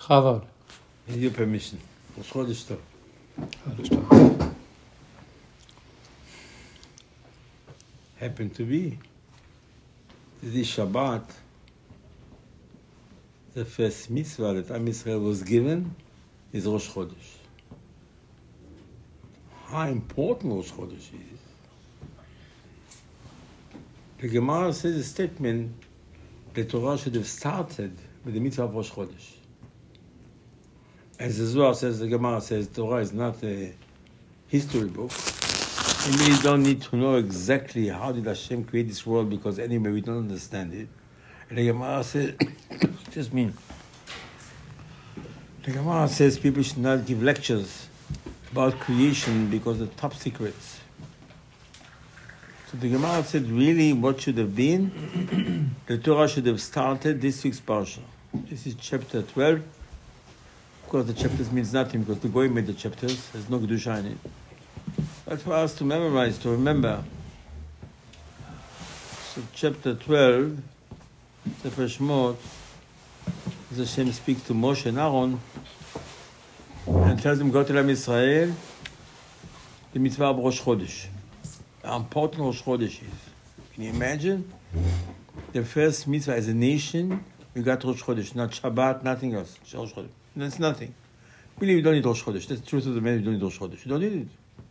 Chavod. With your permission. Rosh Chodesh Tov. Chodesh Tov. Happened to be this Shabbat, the first mitzvah that Am Yisrael was given is Rosh Chodesh. How important Rosh Chodesh is. The Gemara says a statement the Torah should have started with the mitzvah of Rosh Chodesh. As the Zohar says, the Gemara says, Torah is not a history book. We really don't need to know exactly how did Hashem create this world, because anyway we don't understand it. And the Gemara says, excuse me, the Gemara says people should not give lectures about creation because they're top secrets. So the Gemara said, really, what should have been? The Torah should have started this week's parsha. This is chapter 12. Of course, the chapters means nothing because the Goy made the chapters. There's no Kedusha in it. But for us to memorize, to remember. So chapter 12, Sefer Shemot, as Hashem speaks to Moshe and Aaron and tells them, go to Am Yisrael, the mitzvah of Rosh Chodesh. How important Rosh Chodesh is. Can you imagine? The first mitzvah as a nation, we got Rosh Chodesh, not Shabbat, nothing else. Rosh Chodesh. That's nothing. Really, we don't need Rosh Chodesh. That's the truth of the matter. We don't need Rosh Chodesh. You don't need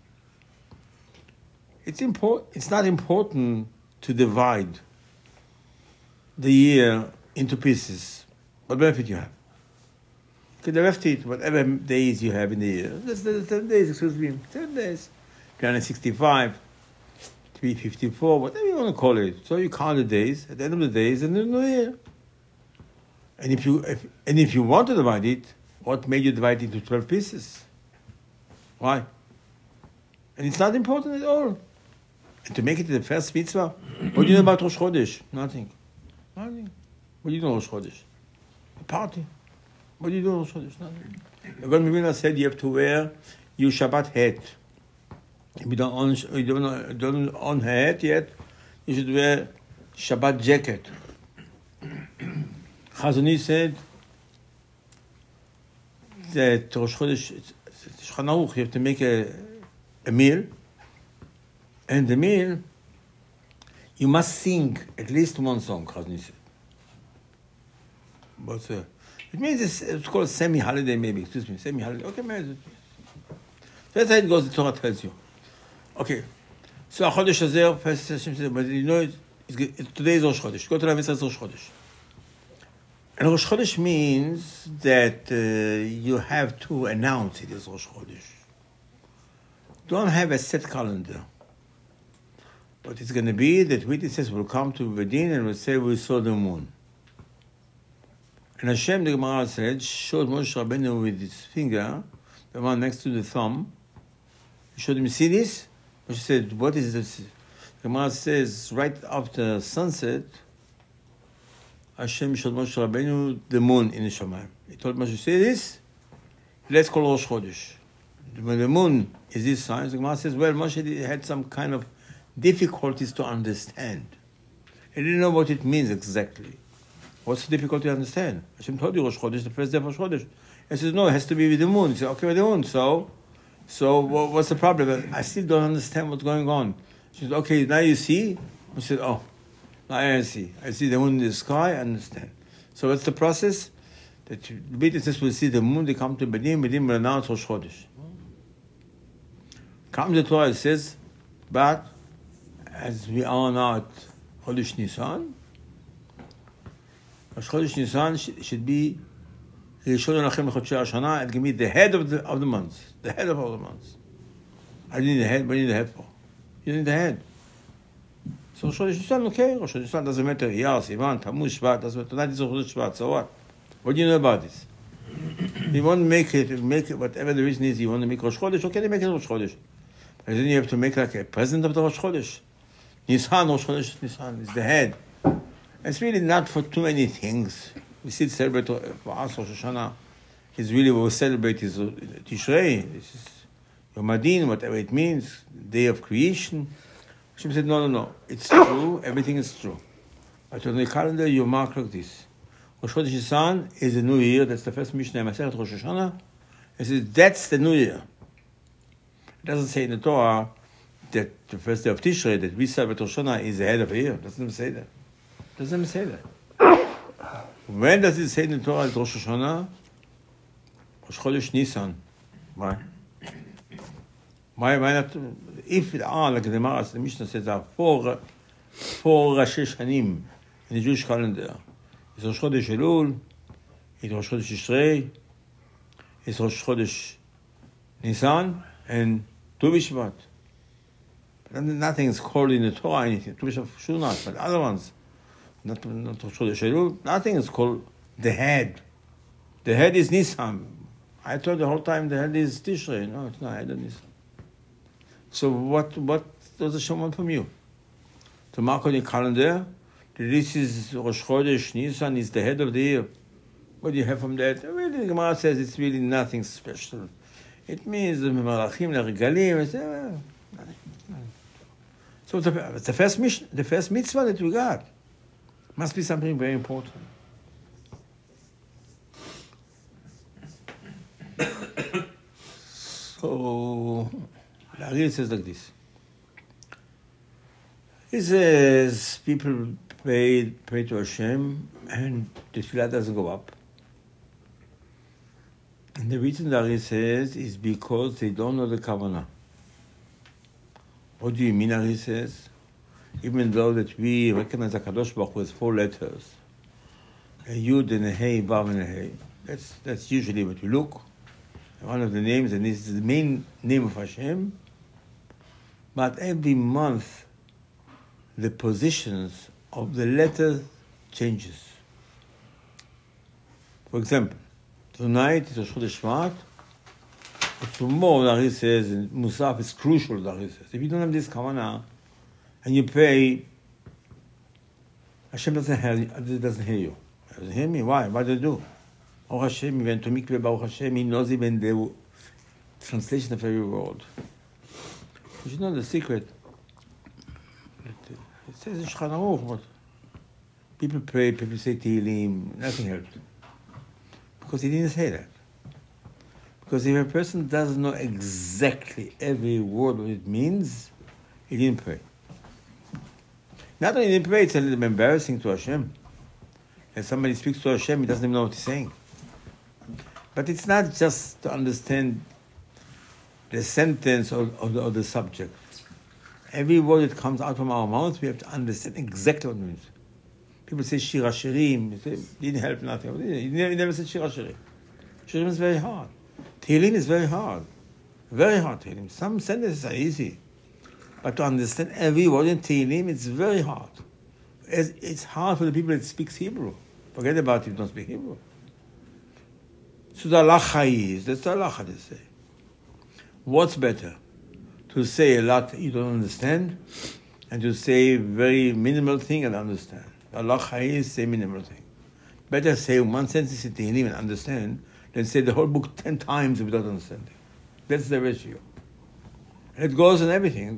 it. It's not important to divide the year into pieces. What benefit you have? You can left it, whatever days you have in the year. That's 10 days, excuse me. 10 days. 365, 354, whatever you want to call it. So you count the days. At the end of the days, and there's no year. And if you want to divide it, what made you divide it into 12 pieces? Why? And it's not important at all. And to make it the first mitzvah, what do you know about Rosh Chodesh? Nothing. What do you know Rosh Chodesh? A party. What do you do Rosh Chodesh? Nothing. Rabbi Mivina said you have to wear your Shabbat hat. If you don't own a hat yet, you should wear Shabbat jacket. Chazon Ish said that Rosh Chodesh, Shulchan Aruch, you have to make a meal, and the meal, you must sing at least one song, Chazon Ish said. But it means it's called semi-holiday maybe, excuse me, semi-holiday. Okay, man. That's how it goes, the Torah tells you. Okay, so Chodesh Hazer, first Hashem said, but you know, today is Rosh Chodesh. Go to Am Yisrael, Rosh Chodesh. And Rosh Chodesh means that you have to announce it as Rosh Chodesh. Don't have a set calendar. But it's going to be that witnesses will come to Bedin and will say, we saw the moon. And Hashem, the Gemara said, showed Moshe Rabbeinu with his finger, the one next to the thumb. He showed him, see this? Moshe said, what is this? The Gemara says, right after sunset, Hashem showed Moshe Rabbeinu the moon in the Shamayim. He told Moshe, see this? Let's call Rosh Chodesh. When the moon is this sign, the Gemara says, well, Moshe had some kind of difficulties to understand. He didn't know what it means exactly. What's the difficulty to understand? Hashem told you Rosh Chodesh, the first day of Rosh Chodesh. He says, no, it has to be with the moon. He said, okay, with the moon. So what's the problem? I still don't understand what's going on. She said, okay, now you see? I said, oh, now I see. I see the moon in the sky, I understand. So what's the process? That the witnesses will see the moon, they come to Bedim will announce Rosh Chodesh. Comes the Torah, it says, but as we are now at Chodesh Nisan, Rosh Chodesh Nisan should be Rishon Lachem L'Chodshei HaShana, it can be the head of the months. The head of all the months. I need the head, what do you need the head for? You need the head. So Rosh Chodesh Nisan, okay, Rosh Chodesh Nisan doesn't matter, Iyar, Sivan, Tammuz, Shvat, doesn't matter, tonight is Rosh Chodesh Shvat, so what? What do you know about this? You want to make it, whatever the reason is, you want to make Rosh Chodesh, okay, make it Rosh Chodesh. And then you have to make like a present of the Rosh Chodesh. Nisan, Rosh Chodesh Nisan is the head. It's really not for too many things. We still celebrate for us Rosh Hashanah. It's really what we celebrate is Tishrei. This is Yom Adin, whatever it means, day of creation. Hashem said, no. It's true. Everything is true. But on the calendar, you mark like this. Rosh Chodesh Nisan is the new year. That's the first Mishnah in Masechet Rosh Hashanah. It says that's the new year. It doesn't say in the Torah that the first day of Tishrei, that we celebrate Rosh Hashanah, is the head of the year. It doesn't say that. It doesn't say that. When does it say in the Torah that Rosh Hashanah? Rosh Chodesh Nisan. Why? Why not? If like the Gemara, the Mishnah says there are four Rashi Shanim in the Jewish calendar. It's Rosh Chodesh Elul, it's Rosh Chodesh Tishrei, it's Rosh Chodesh Nisan, and Tu B'Shvat. Nothing is called in the Torah anything. Tu B'Shvat should not, but other ones, not Rosh Chodesh Elul, nothing is called the head. The head is Nisan. I thought the whole time the head is Tishrei. No, it's not head of Nisan. So what does Hashem want from you? To mark on your calendar that this is Rosh Chodesh Nisan is the head of the year. What do you have from that? Really, the Gemara says it's really nothing special. It means the Malachim, the Regalim, nothing. So the first mission, the first mitzvah that we got must be something very important. So the Ari says like this. He says people pray to Hashem and the tefillah doesn't go up. And the reason that Ari says is because they don't know the kavanah. What do you mean, Ari says? Even though that we recognize HaKadosh Baruch Hu as 4 letters, a Yud and a Hey, Vav and a Hey, that's usually what you look. One of the names, and this is the main name of Hashem. But every month, the positions of the letter changes. For example, tonight is Rosh Chodesh Shvat. Tomorrow, the Ari says, in Musaf is crucial, the Ari says. If you don't have this kavanah, and you pray, Hashem doesn't hear you. He doesn't hear me. Why? What do you do? Baruch Hashem, he went to mikveh, Baruch Hashem, he knows even the translation of every word. You should know the secret. It says in Shulchan Aruch, but people pray, people say Tehillim, nothing helps. Because he didn't say that. Because if a person doesn't know exactly every word what it means, he didn't pray. Not only didn't pray, it's a little embarrassing to Hashem. If somebody speaks to Hashem, he doesn't even know what he's saying. But it's not just to understand the sentence or the subject. Every word that comes out from our mouth, we have to understand exactly what it means. People say Shir HaShirim, didn't help nothing. He never said Shir HaShirim. Shirim is very hard. Tehillim is very hard. Very hard Tehillim. Some sentences are easy. But to understand every word in Tehillim, it's very hard. It's hard for the people that speak Hebrew. Forget about it if you don't speak Hebrew. So the halacha is, that's the halacha they say. What's better? To say a lot you don't understand, and to say very minimal thing and understand. The halacha is say minimal thing. Better say one sentence in Tehillim and understand, than say the whole book 10 times without understanding. That's the ratio. And it goes in everything,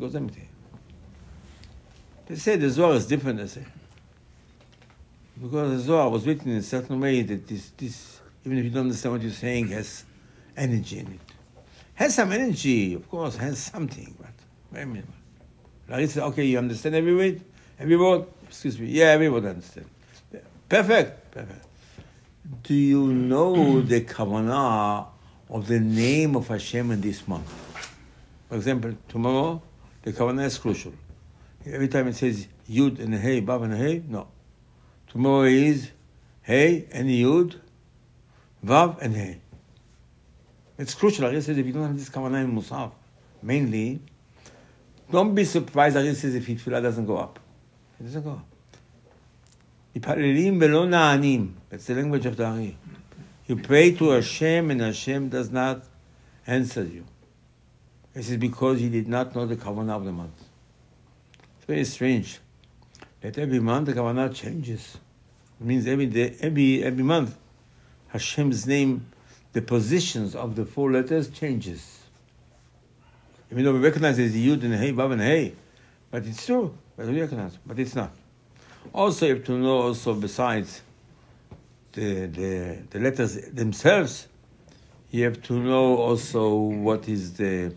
They say the Zohar is different, they say. Because the Zohar was written in a certain way that this, even if you don't understand what you're saying, has energy in it. Has some energy, of course, has something, but very minimal. Like it's okay, you understand every word? Every word? Excuse me, yeah, every word I understand. Perfect. Do you know the kavanah of the name of Hashem in this month? For example, tomorrow, the kavanah is crucial. Every time it says Yud and Hey, Vav and Hey, no. Tomorrow is Hey and Yud, Vav and Hey. It's crucial. Ari says if you don't have this kavanah in Musaf, mainly, don't be surprised. Ari says if tefillah doesn't go up. It doesn't go up. Mipalelim velo na'anim. That's the language of the Ari. You pray to Hashem and Hashem does not answer you. This is because you did not know the kavanah of the month. It's very strange that every month the kavanah changes. It means every day, every month, Hashem's name, the positions of the 4 letters changes. Even though we recognize there's a Yud and a Hey, Vav and a Hey, but it's true. But we recognize, but it's not. Also, you have to know also besides the letters themselves, you have to know also what is the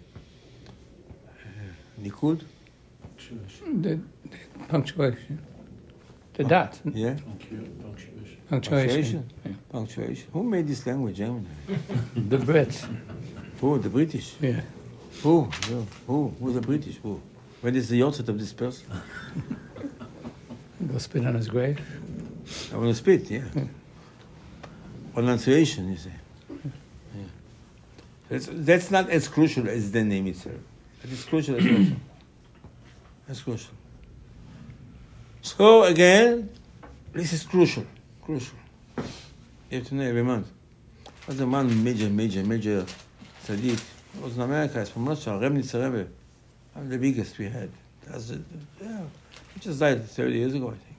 nikud? The punctuation. The dot. Yeah? Punctuation. Yeah. Punctuation. Who made this language anyway? The Brits. Who? The British? Yeah. Who? Yeah. Who? Who's the British? Who? When is the yahrzeit of this person? Go spit on his grave. I want to spit, yeah. Pronunciation, you say. Yeah. That's not as crucial as the name itself. But it's crucial as well. That's crucial. So again, this is crucial. Crucial. You have to know every month. What's the one major tzaddik? It was in America. It's from Russia. Remnitzer Rebbe. One of the biggest we had. That's it. Yeah. He just died 30 years ago, I think.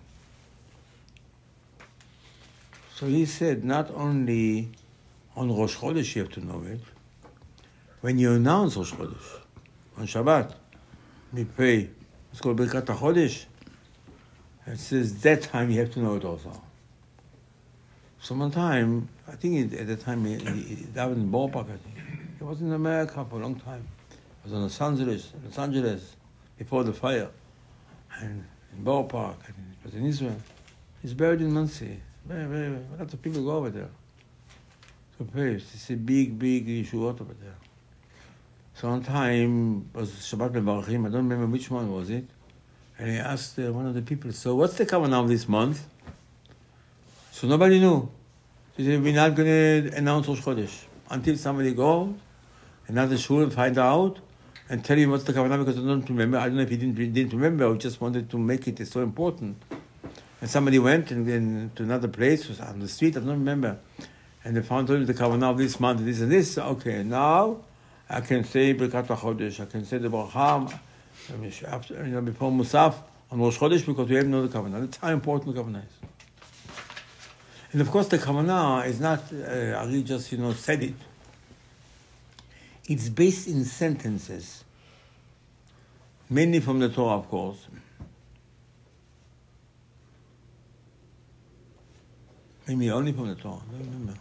So he said, not only on Rosh Chodesh you have to know it, when you announce Rosh Chodesh, on Shabbat, we pray, it's called Birkat HaChodesh, it says that time you have to know it also. So one time, I think at the time he died in Ballpark, I think. He was in America for a long time. He was in Los Angeles, before the fire, and in Ballpark, and he was in Israel. He's buried in Monsey. Very, a lot of people go over there to pray. It's a big yeshuot over there. So one time was Shabbat Mevarachim. I don't remember which one was it. And he asked one of the people, so what's the kavanah of this month? So nobody knew. He said, we're not going to announce Rosh Chodesh until somebody goes, another shul, and find out, and tell him what's the kavanah, because I don't remember. I don't know if he didn't remember, or just wanted to make it so important. And somebody went and then to another place, was on the street, I don't remember. And they found out the kavanah of this month, this and this. Okay, now I can say Birkat HaChodesh, I can say the Bracha before Musaf on Rosh Chodesh, because we have no the kavanah. That's how important the kavanah is. And of course, the kavanah is not, Ari just, said it. It's based in sentences, mainly from the Torah, of course. Maybe only from the Torah, I don't remember.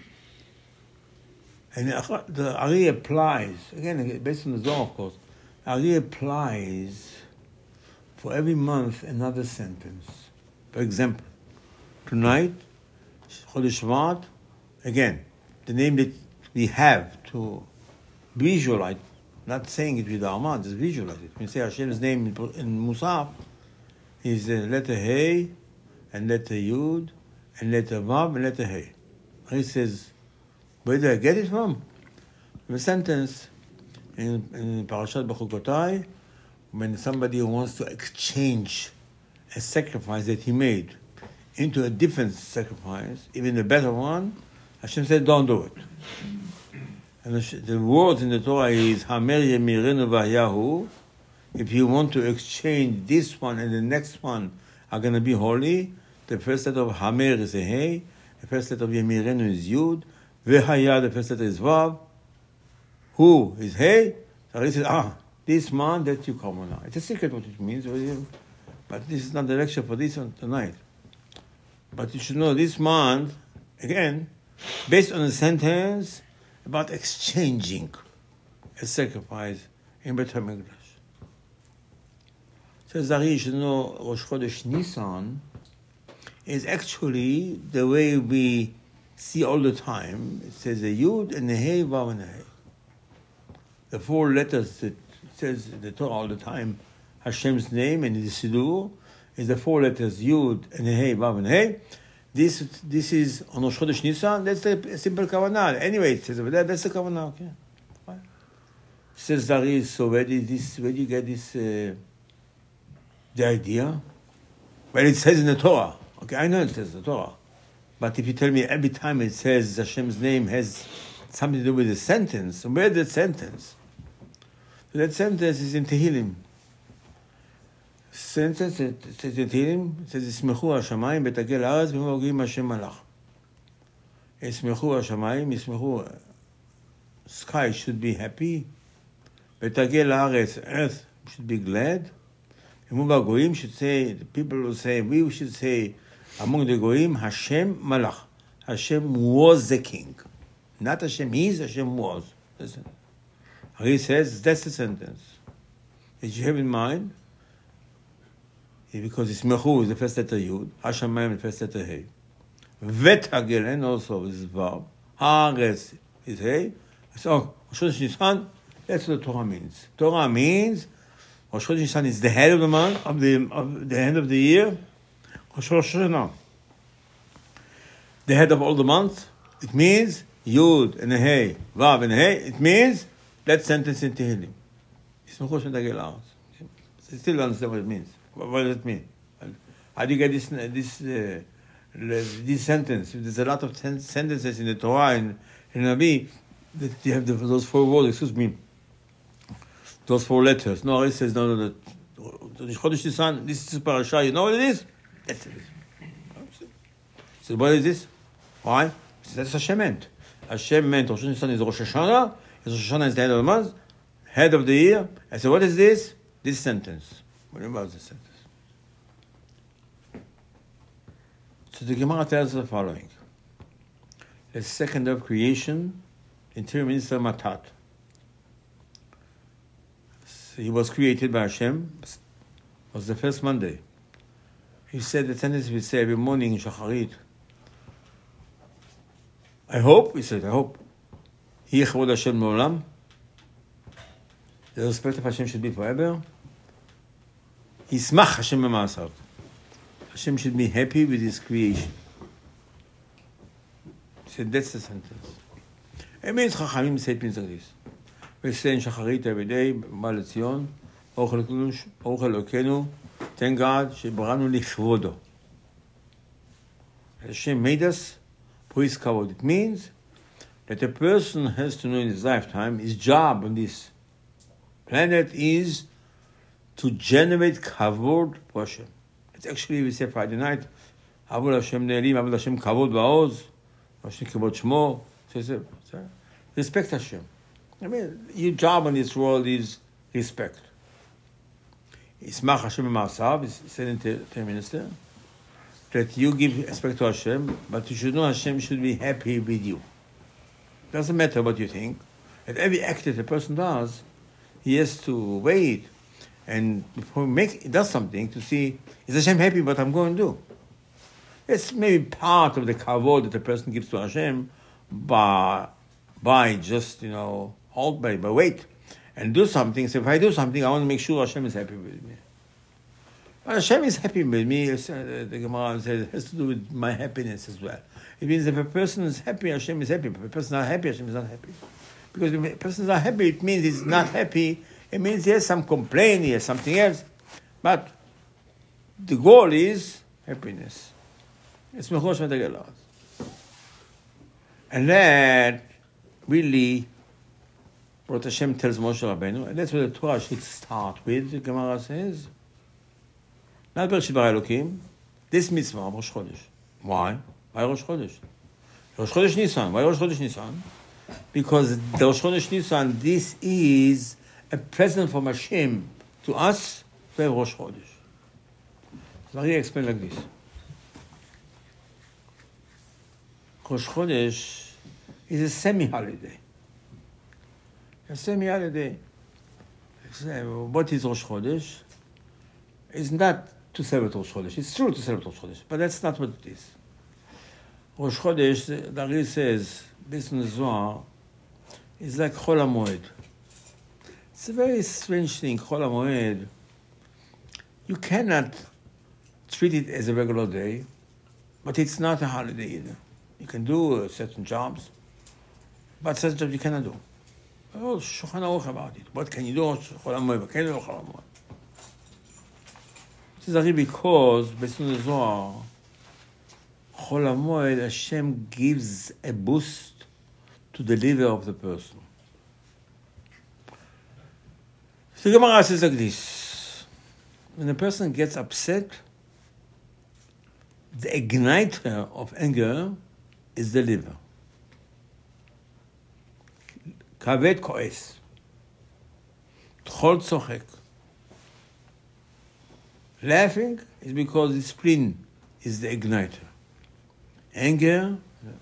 And the Ari applies, again, based on the Zohar, of course, Ari applies for every month another sentence. For example, tonight, Chodesh Shvat, again, the name that we have to visualize, not saying it with our mouth, just visualize it. When you say Hashem's name in Musaf, is the letter Hey, and letter Yud, and letter Vav, and letter Hey. He says, where did I get it from? From a sentence in Parashat Bechukotai, when somebody wants to exchange a sacrifice that he made into a different sacrifice, even a better one, Hashem said, don't do it. And the words in the Torah is, Hamer Yemirenu V'Yahu. If you want to exchange this one and the next one are going to be holy, the first letter of Hamer is a Hey, the first letter of Yemirenu is Yud, V'Haya, the first letter is Vav. Who is Hey? So he says, this man, that you come on now. It's a secret what it means, but this is not the lecture for this one tonight. But you should know this month, again, based on a sentence about exchanging a sacrifice in Beit HaMikdash. So Zari, you should know Rosh Chodesh Nisan is actually the way we see all the time. It says a Yud and a Hey, Vav and a Hey. The four letters that says in the Torah all the time, Hashem's name and the Siddur, is the four letters Yud and Hey, Vav and Hey. This is on Rosh Chodesh Nisan. That's a simple kavanah. Anyway, it says over there. That's the kavanah. Okay. Fine. Says Zari. So where do you get this? The idea? Well, it says in the Torah. Okay, I know it says in the Torah. But if you tell me every time it says Hashem's name has something to do with the sentence, where's that sentence? So that sentence is in Tehillim. Sentence, it says in Tehillim, it says, Yismechu ha-shamayim betagel ha'aretz b'mo ogim Hashem malach. Yismechu ha-shamayim, Yismechu, sky should be happy. Betagel ha'aretz, earth should be glad. B'mo goyim should say, the people will say, we should say, among the goyim, Hashem malach. Hashem was the king. Not Hashem is, Hashem was. Listen. He says, that's the sentence. That you have in mind, because it's Mechu is the first letter Yud, Hashemayim the first letter Hey. Vet Hagelen also is Vav. Haaretz is Hey. So, Rosh Chodesh Nisan, that's what the Torah means. Torah means, Rosh Chodesh Nisan is the head of the month, of the end of the year. Rosh Hashanah, the head of all the months. It means Yud and Hey, Vav and Hey. It means that sentence in Tehillim. It's Mechu Shemedagel La'aretz. You still don't understand what it means. What does it mean? How do you get this sentence? There's a lot of sentences in the Torah and in Nabi that you have those 4 words. Those 4 letters. No, it says no. Chodesh Nisan. This is parasha. You know what it is? That's it. So what is this? Why? That's Hashem meant. Hashem meant Rosh Nisan is Rosh Hashanah. Rosh Hashanah is the head of the month, head of the year. I said, what is this? This sentence. What about this sentence? So the Gemara tells us the following. The second of creation, interior minister Matat. So he was created by Hashem. It was the first Monday. He said the sentence we say every morning in Shacharit. I hope, he said, I hope. Hi Chevod Hashem Me'olam. The respect of Hashem should be forever. Yismach Hashem B'ma'asav. Hashem should be happy with His creation. He said, that's the sentence. It means Chachamim say things like this. We say in Shacharit every day, B'mal Etzion, Ochel Kudush, Ochel Okenu, thank God, Shebaranu Lichvodo. Hashem made us for His kavod. It means that a person has to know in his lifetime, his job on this planet is to generate kavod for Hashem. It's actually, we say Friday night, Avod Hashem Ne'elim, Avod Hashem Kavod Va'oz, Hashem Kavod Shmo. So respect Hashem. I mean, your job in this world is respect. Yismach Hashem B'ma'asav, is said in the minister, that you give respect to Hashem, but you should know Hashem should be happy with you. Doesn't matter what you think. At every act that a person does, he has to wait and before he does something to see, is Hashem happy with what I'm going to do? It's maybe part of the kavod that a person gives to Hashem by just, hold by wait and do something. So if I do something, I want to make sure Hashem is happy with me. But Hashem is happy with me. The Gemara says it has to do with my happiness as well. It means if a person is happy, Hashem is happy. If a person is not happy, Hashem is not happy. Because if a person is not happy, it means he's not happy. It means he has some complaint, he has something else. But the goal is happiness. It's Mechu Shemedagel La'aretz. And that really what Hashem tells Moshe Rabbeinu, and that's what the Torah should start with, the Gemara says. Not Bereshit Bara Elokim, this mitzvah, Rosh Chodesh. Why? Why Rosh Chodesh? Rosh Chodesh Nisan. Why Rosh Chodesh Nisan? Because the Rosh Chodesh Nisan, this is a present from Hashem to us to have Rosh Chodesh. So Maria explained like this. Rosh Chodesh is a semi-holiday. A semi-holiday. What is Rosh Chodesh? It's not to celebrate Rosh Chodesh. It's true to celebrate Rosh Chodesh, but that's not what it is. Rosh Chodesh, the Ari says, based on the Zohar, is like Chol HaMoed. It's a very strange thing, Chol HaMoed. You cannot treat it as a regular day, but it's not a holiday either. You can do certain jobs, but certain jobs you cannot do. Oh, Shulchan Aruch about it. What can you do? Chol HaMoed. What can you do? Chol HaMoed. This is only because, based on the Zohar, Chol HaMoed, Hashem gives a boost to the liver of the person. So the Gemara says like this. When a person gets upset, the igniter of anger is the liver. Kaved koes. Tchol tzochek. Laughing is because the spleen is the igniter. Anger,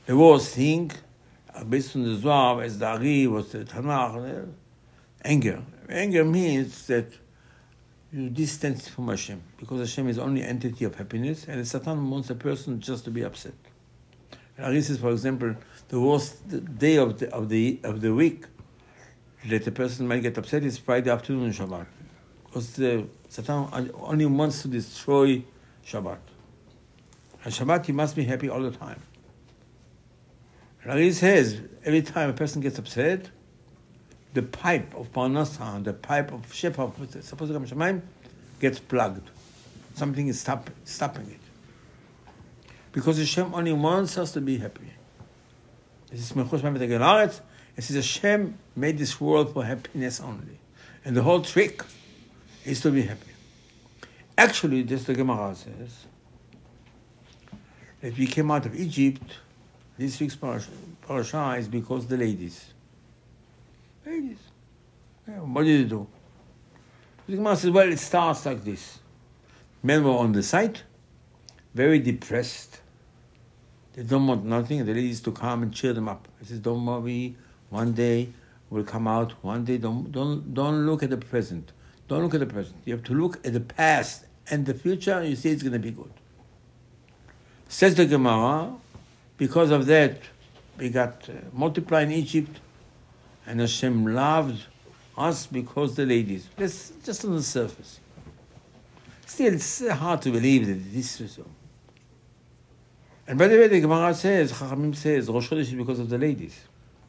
The worst thing, based on the Zohar, as the Ari, was the Tanakh, anger. Anger means that you distance from Hashem, because Hashem is only entity of happiness, and the Satan wants a person just to be upset. And Ari says, for example, the worst day of the week that a person might get upset is Friday afternoon in Shabbat, because the Satan only wants to destroy Shabbat. And Shabbat, he must be happy all the time. And Ari says, every time a person gets upset, the pipe of Parnasa, the pipe of Shefa, supposed to come Shemaim, gets plugged. Something is stopping it. Because Hashem only wants us to be happy. This is Mechush Mamet Haaretz. It says Hashem made this world for happiness only. And the whole trick is to be happy. Actually, this the Gemara says, that we came out of Egypt, this week's parasha is because the ladies. Ladies. Yeah, what did they do? The Gemara says, well, it starts like this. Men were on the site, very depressed. They don't want nothing. The ladies to come and cheer them up. He says, don't worry, one day we'll come out. One day, don't look at the present. Don't look at the present. You have to look at the past and the future, you see it's going to be good. Says the Gemara, because of that, we got multiplied in Egypt, and Hashem loved us because the ladies. That's just on the surface. Still, it's hard to believe that this is so. And by the way, the Gemara says, Chachamim says, Rosh Chodesh is because of the ladies.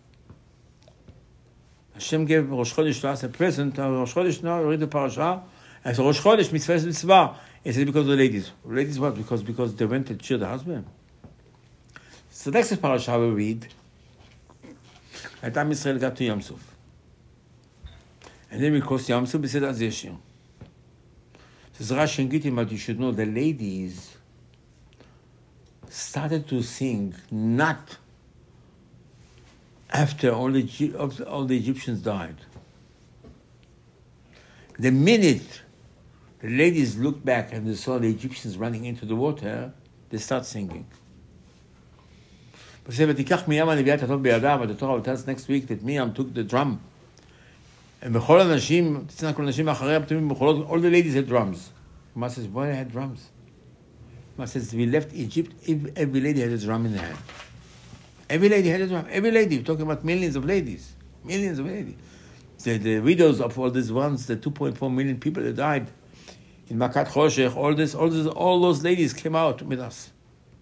Hashem gave Rosh Chodesh to us a present. Rosh Chodesh now, read the parasha, and so Rosh Chodesh, mitzvah. It says because of the ladies. Ladies what? Because they went to cheer the husband. So next parasha we read, that Am Yisrael got to Yam Suf. And then we crossed Yam Suf, we said Az Yeshir. Says Rashi and Gittin, but you should know the ladies started to sing not after all the Egyptians died. The minute the ladies looked back and they saw the Egyptians running into the water, they start singing. But the Torah will tell us next week that Miriam took the drum. And all the ladies had drums. Mama says, why they had drums? Mama says, we left Egypt, every lady had a drum in her hand. Every lady had a drum. Every lady, we're talking about millions of ladies. Millions of ladies. The widows of all these ones, the 2.4 million people that died in Makat Choshech, all those ladies came out with us.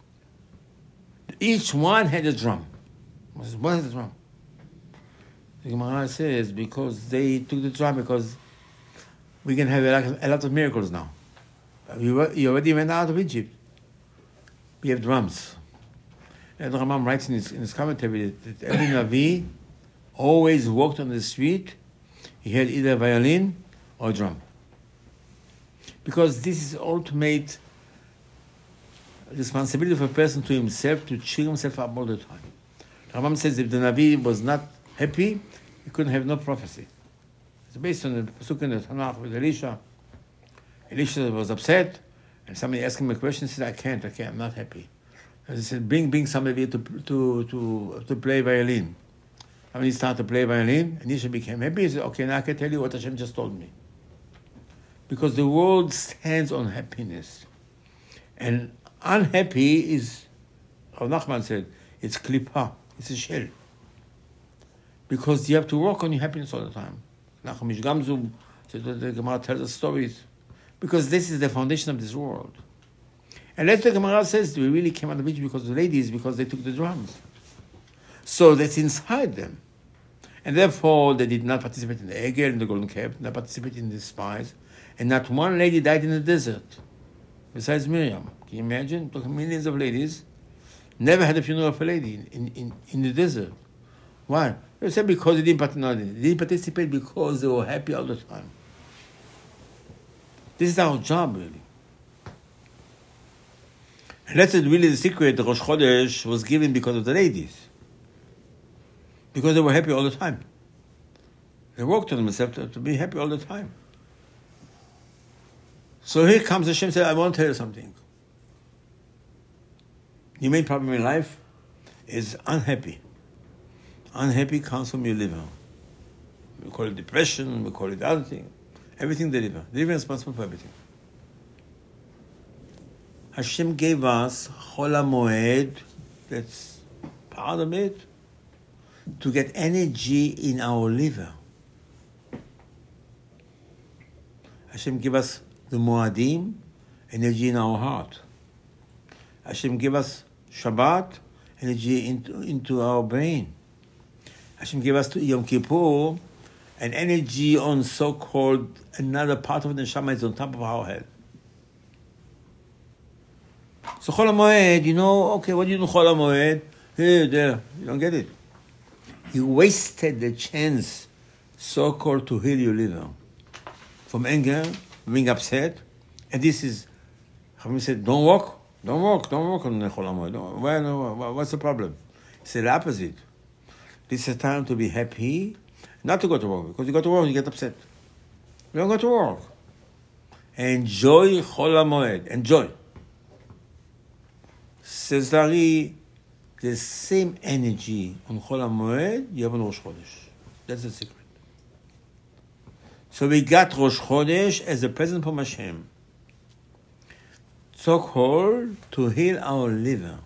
Each one had a drum. What is the drum? The Gemara says because they took the drum because we can have a lot of miracles now. You already went out of Egypt. We have drums. And the Rambam writes in his commentary that every Navi always walked on the street. He had either a violin or a drum. Because this is ultimate responsibility of a person to himself to cheer himself up all the time. The Rambam says if the Navi was not happy, he couldn't have no prophecy. It's based on the Pasuk in the Tanakh with Elisha. Elisha was upset, and somebody asked him a question. He said, I can't, I'm not happy. And he said, bring somebody to play violin. And when he started to play violin, Elisha became happy. He said, okay, now I can tell you what Hashem just told me. Because the world stands on happiness. And unhappy is, Rav Nachman said, it's klipa, it's a shell. Because you have to work on your happiness all the time. Nachum Ish Gamzu, the Gemara tells us stories. Because this is the foundation of this world. And later the Gemara says we really came out of Egypt because of the ladies, because they took the drums. So that's inside them. And therefore they did not participate in the Egel, in the Golden Calf, not participate in the spies. And not one lady died in the desert, besides Miriam. Can you imagine? Millions of ladies never had a funeral of a lady in the desert. Why? They said because they didn't participate because they were happy all the time. This is our job, really. And that's really the secret. The Rosh Chodesh was given because of the ladies. Because they were happy all the time. They worked on themselves to be happy all the time. So here comes Hashem and says, I want to tell you something. Your main problem in life is unhappy. Unhappy comes from your liver. We call it depression, we call it other thing. Everything the liver. The liver is responsible for everything. Hashem gave us Chol HaMoed, that's part of it, to get energy in our liver. Hashem gave us the Moadim, energy in our heart. Hashem gave us Shabbat, energy into our brain. Hashem gave us to Yom Kippur an energy on so-called another part of the neshama is on top of our head. So Chol HaMoed, okay, what do you do Chol HaMoed? Here, there, you don't get it. You wasted the chance, so-called, to heal your liver from anger, being upset. And this is, Chachamim said, don't walk on the Chol HaMoed. What's the problem? He said the opposite. This is a time to be happy, not to go to work. Because you go to work, you get upset. You don't go to work. Enjoy Chol HaMoed. Enjoy. Says Dari, the same energy on Chol HaMoed you have on Rosh Chodesh. That's the secret. So we got Rosh Chodesh as a present from Hashem. So-called to heal our liver.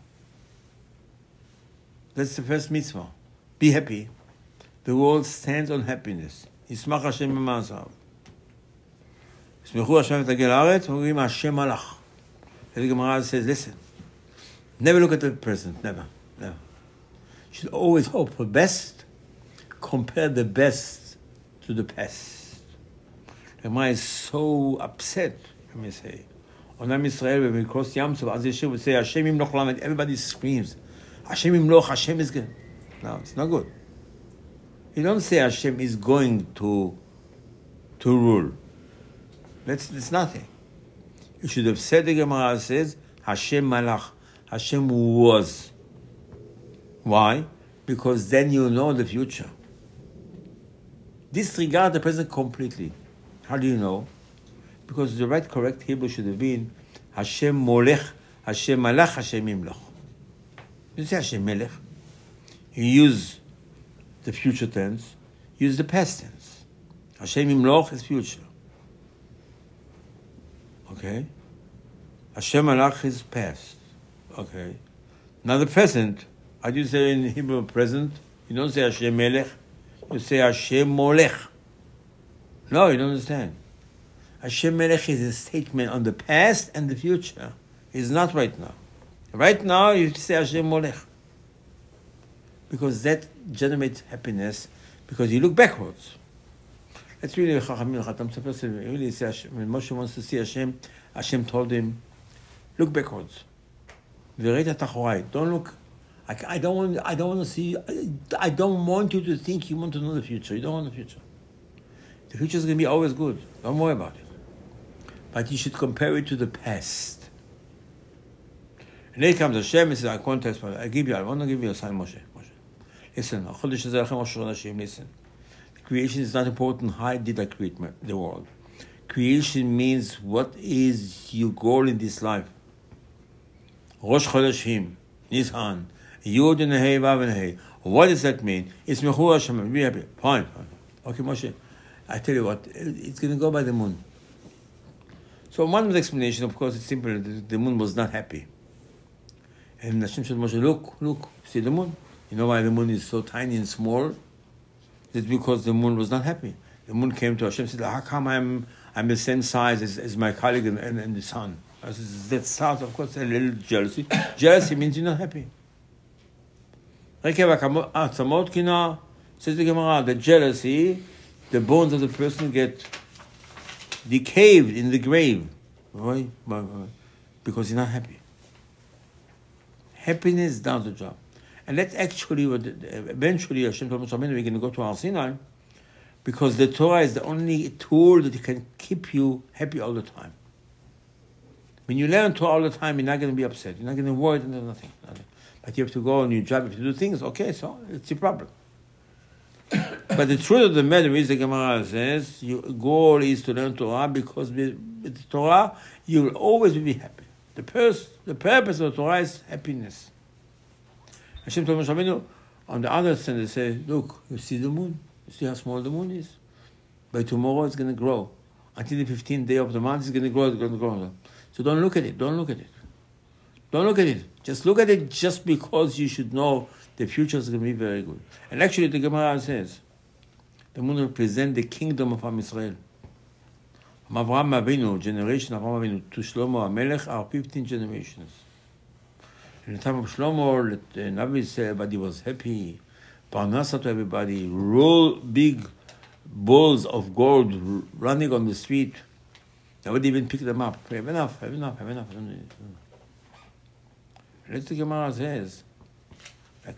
That's the first mitzvah. Be happy. The world stands on happiness. Yismach Hashem b'ma'asav. Yismechu Hashem v'tagel haaretz, אומרים Hashem malach. The Gemara says, listen, never look at the present, never. You should always hope for the best, compare the best to the past. The Gemara is so upset, let me say. On Am Yisrael, when we cross Yam Suf, as Yeshua would say, Hashem imloch lamed, everybody screams, Hashem imloch, Hashem is good. No, it's not good. You don't say Hashem is going to rule. That's nothing. You should have said, the Gemara says, Hashem malach, Hashem was. Why? Because then you know the future. Disregard the present completely. How do you know? Because the right, correct Hebrew should have been Hashem molech, Hashem malach, Hashem imloch. You say Hashem melech. You use the future tense, use the past tense. Hashem imloch is future. Okay? Hashem malach is past. Okay? Now the present, how do you say in Hebrew present? You don't say Hashem melech, you say Hashem molech. No, you don't understand. Hashem melech is a statement on the past and the future. It's not right now. Right now, you say Hashem molech. Because that generates happiness, because you look backwards. That's really Chachamim, Chatam Sofer, really say Hashem. When Moshe wants to see Hashem, Hashem told him, look backwards. Don't look. I don't want to see. I don't want you to think you want to know the future. You don't want the future. The future is going to be always good. Don't worry about it. But you should compare it to the past. And then comes Hashem and says, I want to give you a sign, Moshe. Listen, listen. Creation is not important. How did I create the world? Creation means what is your goal in this life. Rosh Chodeshim, Nisan, Yud and Hey, Vav and Hey. What does that mean? It's Mechu Hashem. Be happy. Fine. Okay, Moshe. I tell you what, it's going to go by the moon. So one of the explanation, of course, it's simple. The moon was not happy. And Hashem said, Moshe, look, see the moon? You know why the moon is so tiny and small? It's because the moon was not happy. The moon came to Hashem and said, how come I'm the same size as my colleague and the sun? I said, that sounds, of course, a little jealousy. Jealousy means you're not happy. Says the Gemara, the jealousy, the bones of the person get decayed in the grave. Why? Because he's not happy. Happiness does the job. And that's actually what eventually Hashem told Moshe, we're going to go to Har Sinai, because the Torah is the only tool that can keep you happy all the time. When you learn Torah all the time, you're not going to be upset. You're not going to worry, nothing. But you have to go on your job, you have to do things, okay, so it's a problem. But the truth of the matter is, the Gemara says, your goal is to learn Torah, because with Torah, you will always be happy. The purpose of Torah is happiness. Hashem told Moshe Rabbeinu, on the other side, they say, look, you see the moon? You see how small the moon is? By tomorrow, it's going to grow. Until the 15th day of the month, it's going to grow, it's going to grow. So don't look at it, don't look at it. Don't look at it. Just look at it just because you should know the future is going to be very good. And actually, the Gemara says, the moon represents the kingdom of Am Yisrael. From Avraham Avinu, generation of Avraham Avinu, to Shlomo HaMelech are 15 generations. In the time of Shlomo, the Navi said everybody was happy. Parnasa to everybody. Roll big balls of gold running on the street. Nobody even pick them up. Have enough. Let's the Gemara says, the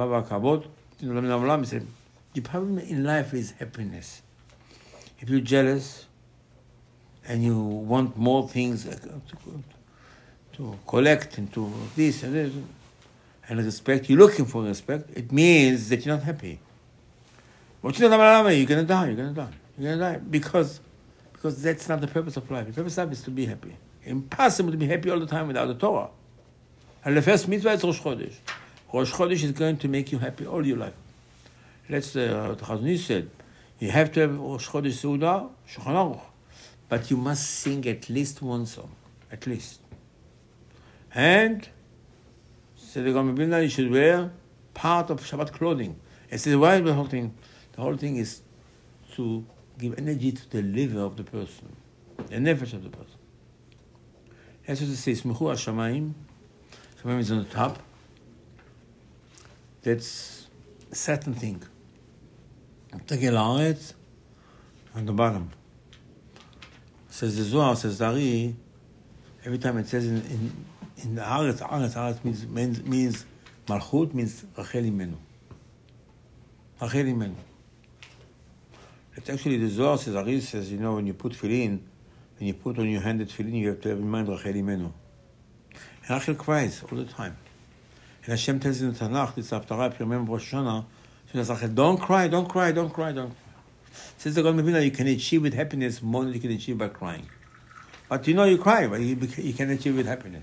problem in life is happiness. If you're jealous and you want more things to collect and to this and this, and respect, you're looking for respect, it means that you're not happy. But you're gonna die. Because that's not the purpose of life. The purpose of life is to be happy. Impossible to be happy all the time without the Torah. And the first mitzvah is Rosh Chodesh. Rosh Chodesh is going to make you happy all your life. That's what Chazon Ish said. You have to have Rosh Chodesh Seudah, Shulchan Aruch. But you must sing at least one song. At least. And said the Gaon Vilna, you should wear part of Shabbat clothing. I said, why is the whole thing? The whole thing is to give energy to the liver of the person, the nefesh of the person. That's what it says, Smechu HaShamayim. Shamayim is on the top. That's a certain thing. Tegel Haaretz on the bottom. Says the Zohar, says the Ari, every time it says in the Haaretz means Malchut, means Rachel Imenu. Rachel Imenu. It's actually the Zohar says, Ari says, when you put tefillin, when you put on your hand the tefillin, you have to have in mind Rachel Imenu. And Rachel cries all the time. And Hashem tells in the Tanakh, it's after I remember Rosh Hashanah, she says, Rachel, don't cry. Says the Gaon Vilna, you can achieve with happiness more than you can achieve by crying. But you cry, but you can achieve with happiness.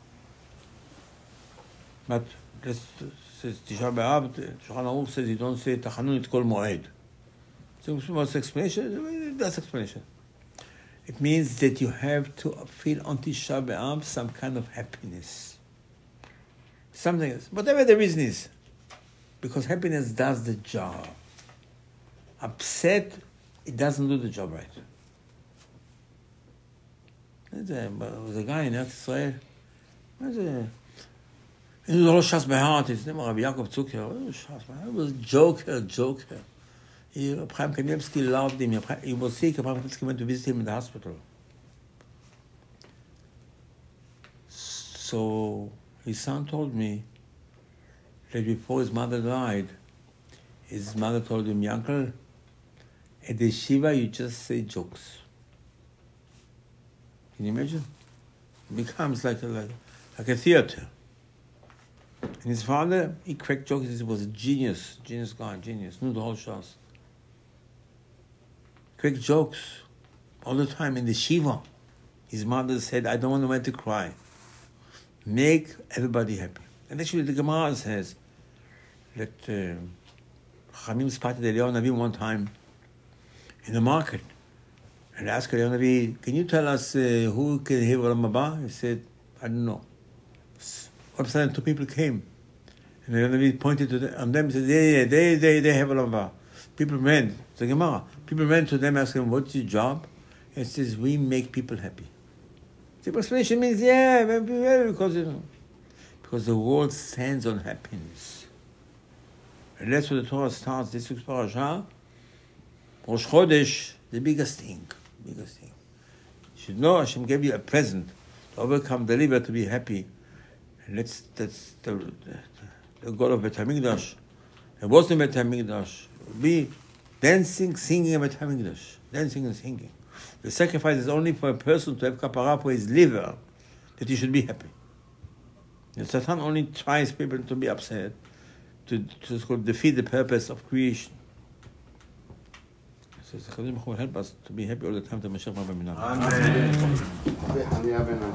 But this says Tisha B'Av, Shulchan Aruch says you don't say Tachanun et Kol Moed. So what's the explanation? That's explanation. It means that you have to feel on Tisha B'Av some kind of happiness. Something else. Whatever the reason is. Because happiness does the job. Upset, it doesn't do the job right. There was a guy in Eretz Yisrael. He was all Shas Behar. His name was Rabbi Yaakov Zucker. He was joker. Chaim Kanievsky loved him. He was sick. Chaim Kanievsky went to visit him in the hospital. So his son told me that before his mother died, his mother told him, Yankel, at the Shiva you just say jokes. Can you imagine? It becomes like a theater. And his father, he cracked jokes. He was a genius guy, knew the whole shows. Cracked jokes all the time in the Shiva. His mother said, I don't want the man to cry. Make everybody happy. And actually the Gemara says that Chachamim spotted Eliyahu Navi one time in the market. And asked Eliyahu Navi, can you tell us who can hear Olam Haba? He said, I don't know. All of a sudden, two people came. And Eliyahu Navi pointed to them and said, they have Olam Haba. People ran, it's the Gemara. People ran to them asking them, what's your job? And it says, we make people happy. The explanation means, because the world stands on happiness. And that's where the Torah starts, this week's parasha. Rosh Chodesh, the biggest thing. You should know Hashem gave you a present to overcome, deliver, to be happy. And that's the goal of Bet HaMikdash. It wasn't Bet HaMikdash. Be dancing, singing at Bet HaMikdash. Dancing and singing. The sacrifice is only for a person to have kapara for his liver, that he should be happy. The Satan only tries people to be upset, to defeat the purpose of creation. So the Chaim will help us to be happy all the time to Mashiach Rabbi Minah. Amen.